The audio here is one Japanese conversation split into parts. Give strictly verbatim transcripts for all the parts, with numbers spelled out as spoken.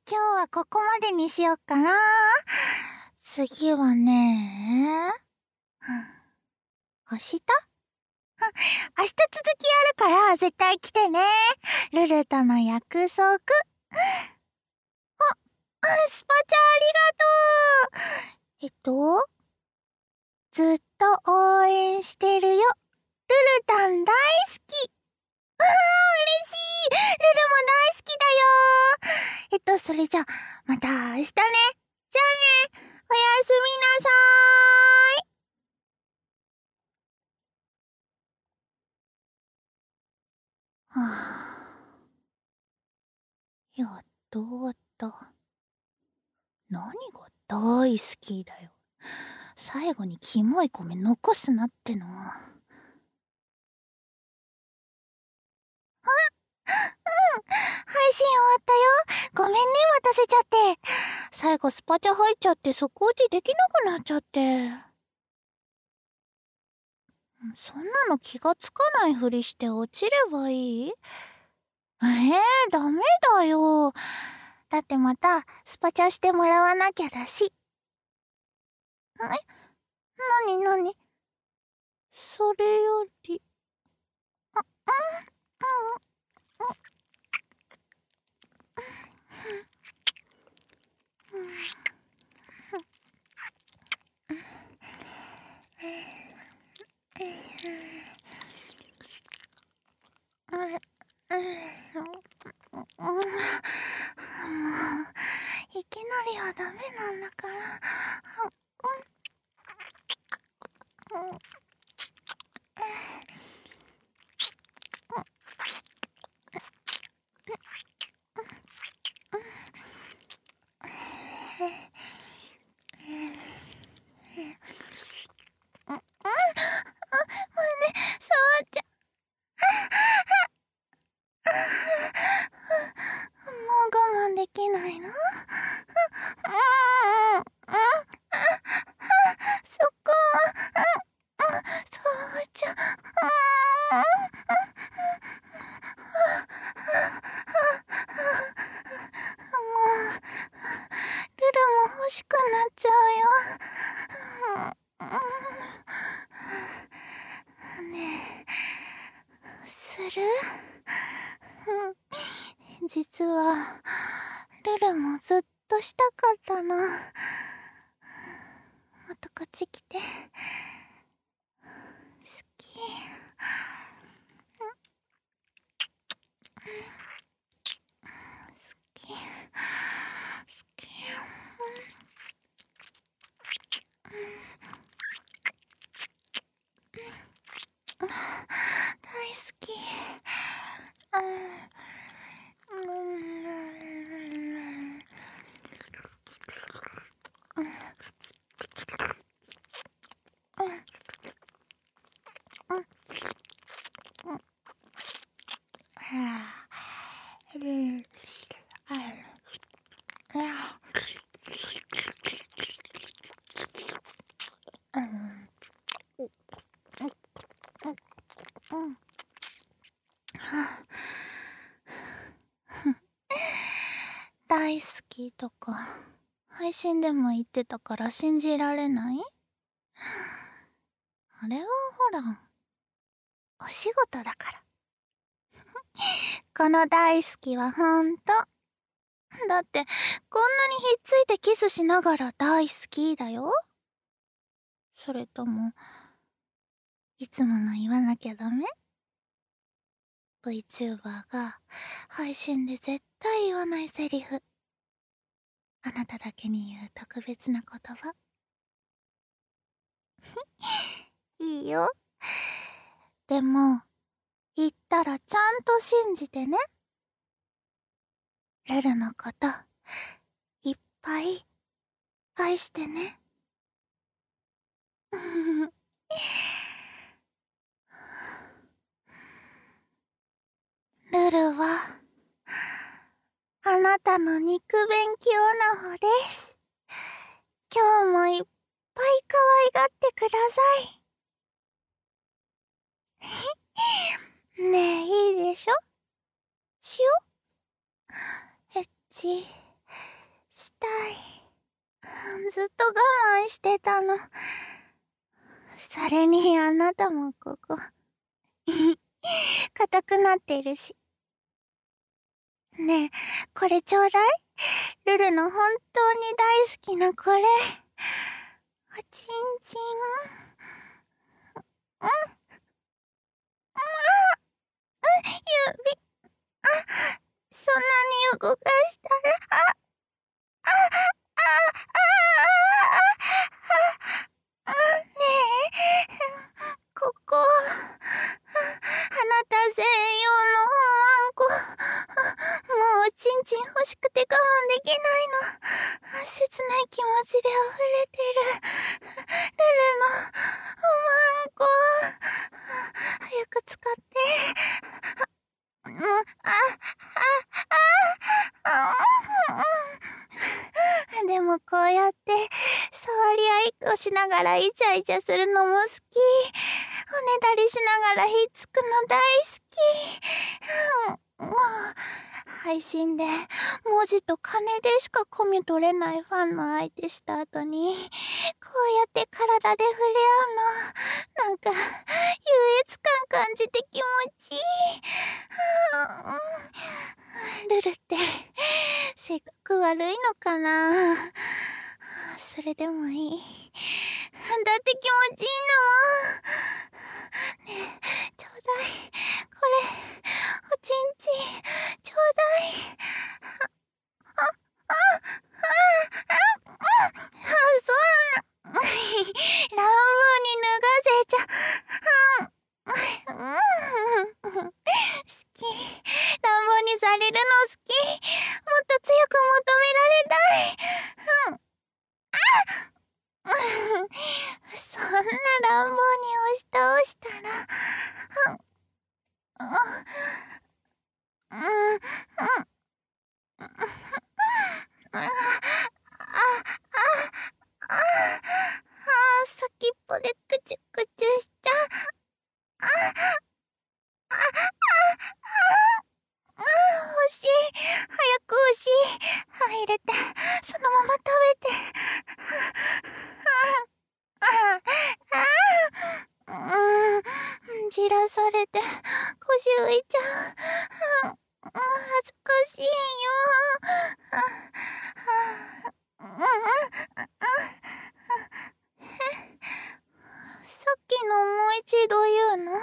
今日はここまでにしよっかな。次はね、明日？明日続きあるから絶対来てね。ルルとの約束。あ、スパチャありがとう。えっと、ずっと応援してるよ。ルルタン大好き。あー、嬉しい。ルルも大好きだよ。えっと、それじゃ、また明日ね。じゃあね。おやすみなさーい。はぁ。やっと終わった。何が大好きだよ。最後にキモい米残すなっての。あ、うん、配信終わったよ。ごめんね、待たせちゃって。最後スパチャ入っちゃって底落ちできなくなっちゃって。そんなの気がつかないふりして落ちればいい？えー、ダメだよ。だってまたスパチャしてもらわなきゃだし。え？なになに？それより、あ、うん、うん、うん、うん、うん、うん、もう、いきなりはダメなんだから。うん、うん、うん、うん、触っちゃ、もう我慢できないの？うん、うん、うん、そこは、うん、うん、触っちゃ、うん、もう、ルルも欲しくなっちゃうよ。うん、ねえ、する？実は、ルルもずっとしたかったの。もっとこっち来て。好き。好き。好き。大好き。うん。うん。大好きとか配信でも言ってたから信じられない？あれはほら、お仕事だから。この大好きはほんと。だってこんなにひっついてキスしながら大好きだよ。それともいつもの言わなきゃダメ？ VTuber が配信で絶対言わないセリフ。あなただけに言う特別な言葉。いいよ。でも言ったらちゃんと信じてね。ルルのこといっぱい愛してね。ルルはあなたの肉勉強の方です。今日もいっぱい可愛がってください。ねえ、いいでしょ？しよ？エッチ。 我慢してたの。それにあなたもここ硬くなってるし。ねえ、これちょうだい。ルルの本当に大好きなこれ。おちんちん。うん。うん。指。あ、そんなに動かしたら、あ、あ、あ、あ、あ、あ、ねえ、ここ、あなた専用のおまんこ。もうおちんちん欲しくて我慢できないの。切ない気持ちで溢れてる。ルルのおまんこ。早く使って。うん、あ、あ、あ、あ、でもこうやって触り合いっこしながらイチャイチャするのも好き。おねだりしながらひっつくの大好き。うん、もう配信で文字と金でしかコミ取れないファンの相手した後にこうやって体で触れ合うのなんか優越感感じて気持ちいい。ルルって性格悪いのかな。それでもいい。だって気持ちいいんだもん。ねえ、ちょうだい。これおちんちんちょうだい。あ、あ、あ、あ、あ、あ、そんな乱暴に脱がせちゃうん好き。乱暴にされるの好き。もっと強く求められたい。うん。あそんな乱暴に押し倒したら、うん、うん、うん、あ、あ、あ、あ、先っぽでくちゅくちゅしちゃう。あ、あ、あ、あ、欲しい。早く欲しい。入れて、そのまま食べて。あ、あ、あ、うん、じらされて、腰浮いちゃう。うん、恥ずかしいよ。あ、あ、うん、さっきのもう一度言うの？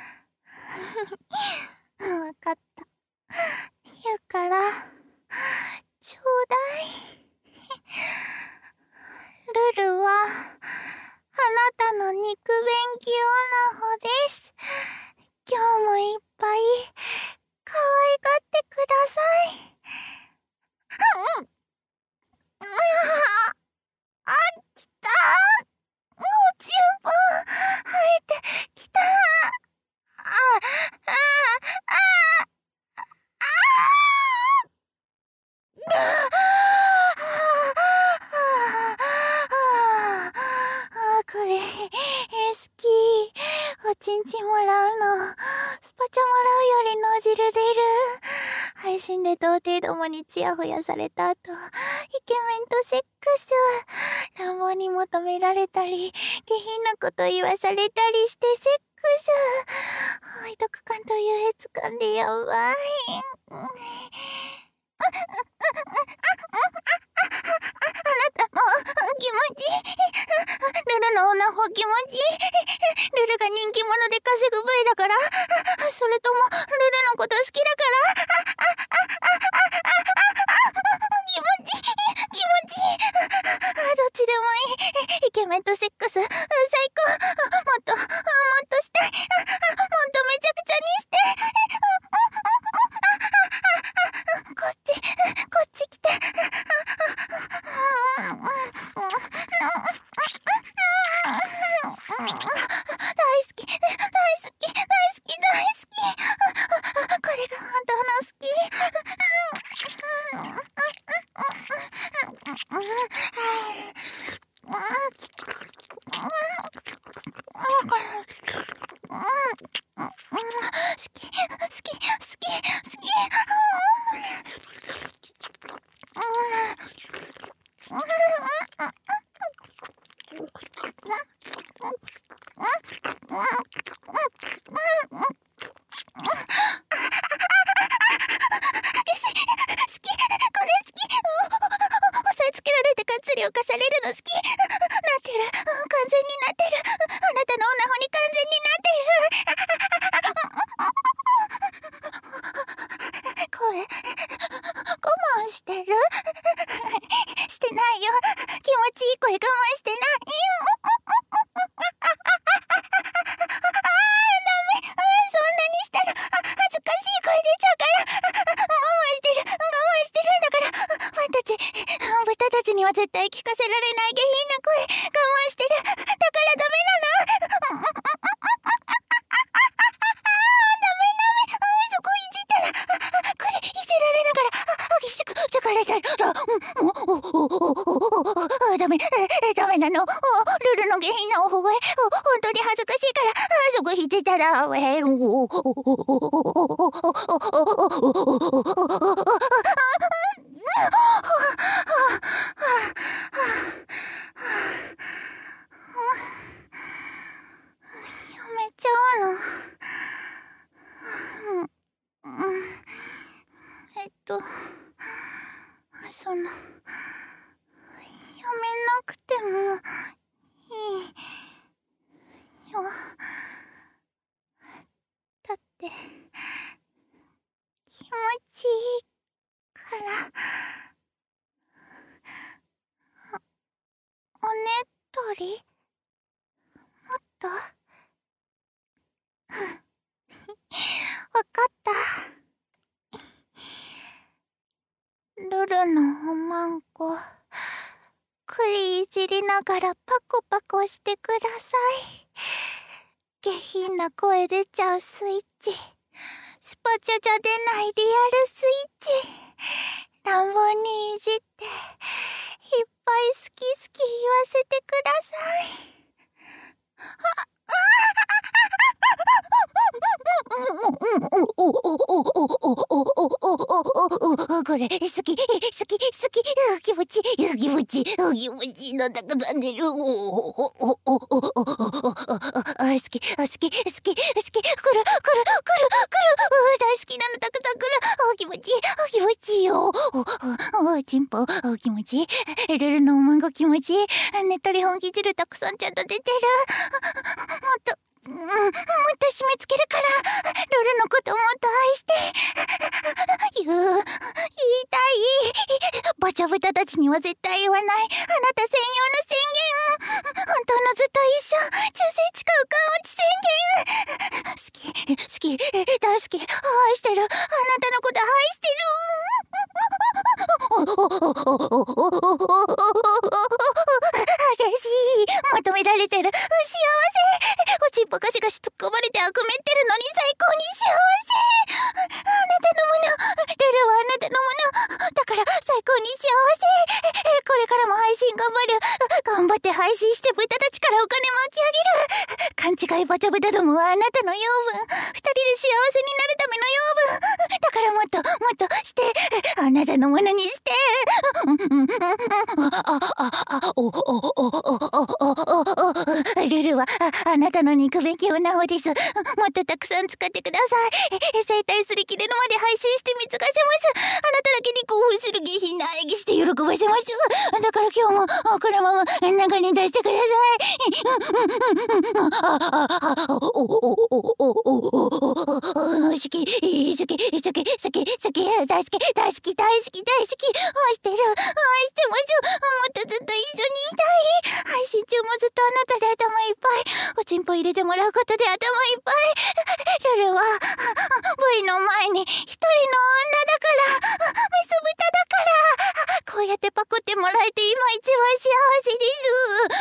わかった。言うから、ちょうだい。ルルは、あなたの肉便器女子です。今日もいっぱい、可愛がってください。うん。あ、あ、きた。おちんぽ生えてきた。あ、あ、あ、あ、あ、これ、好き。おちんちんもらうの。スパチャもらうより脳汁出る。配信で童貞どもにチヤホヤされた後、イケメンとセックス。乱暴に求められたり、下品なこと言わされたりしてセックス。背徳感と優越感でやばい。あなたも気持ちいい。ルルのオナホ気持ちいい。ルルが人気者で稼ぐ部位だから、それともルルのこと好きだから気持ちいい気持ちいい。どっちでもいい。イケメンとセックス最高。もっともっとしたい。もっとめちゃくちゃにして。こっちは絶対聞かせられない下品な声我慢してる。だからダメなの。ダメダメ、そこいじったらこれいじられながら激しく疲れたらダメダメなの。ルルの下品なおほ声本当に恥ずかしいからそこいじったらえめちゃうの。うん、えっとそのやめなくてもいいよ。だって気持ちいいから。おねとりもっとわかった。ルルのおまんこ栗いじりながらパコパコしてください。下品な声出ちゃうスイッチ、スパチャじゃ出ないリアルスイッチ、乱暴にいじっていっぱい好き好き言わせてください。これ好き好き好き気持ち気持ち気持ちなんだかざんでる。好き好き好き好きくるくるくるくる大好きなのたくさんくる。気持ち気持ちよ。チンポ気持ち、ルルのおまんご気持ち、ねっとり本気汁たくさんちゃんと出てる。もっとうん、もっと締め付けるからルルのこともっと愛して言う言いたい。バチャブタたちには絶対言わないあなた専用の宣言。本当のずっと一緒忠誠誓う感落ち宣言。好き好き大好き愛してるあなたのこと愛してる。激しい求められてる幸せ。おちんぽガシガシ突っ込まれてあくめってるのに最高に幸せ。あなたのものルルはあなたのものだから最高に幸せ。これからも配信頑張る。頑張って配信して豚たちからお金巻き上げる。勘違いバチャブタどもはあなたの養分。二人で幸せになるための養分だからもっともっとしてあなたのものにして。ルルは あ, あなたの憎べき女王です。もっとたくさん使ってください。生体すり切れるまで配信して貢がせます。あなただけに興奮する下品な演技して喜ばせます。だから今日もこのまま中に出してください。好き好き好き好き好き大好き大好き大好き大好き愛してる愛してます。もっとずっと一緒にいたい。配信中もずっとあなたで頭いっぱい。おちんぽ入れてもらうことで頭いっぱい。ルルは V の前に一人の女だからメス豚だからこうやってパクってもらえて今一番幸せです。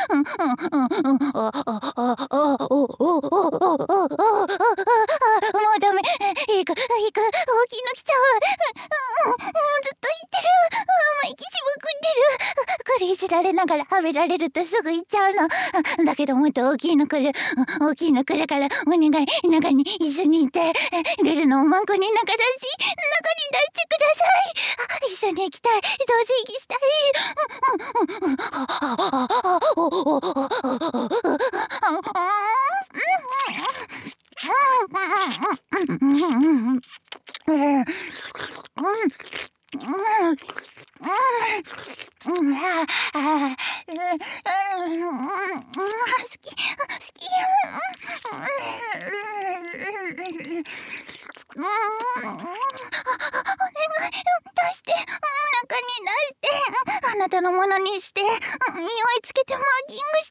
もうダメ。いくいく大きいの来ちゃう。ずっと言ってる。息しまくってる。これいじられながらはめられるとすぐ行っちゃうの。だけどもっと大きいの来る。大きいの来るからお願い中に一緒にいて。ルルのおまんこに中出し中に出してください。一緒に行きたい。同時息したい。好き好き。お願い出して中に出してあなたのものにして匂いつけてマーキングして。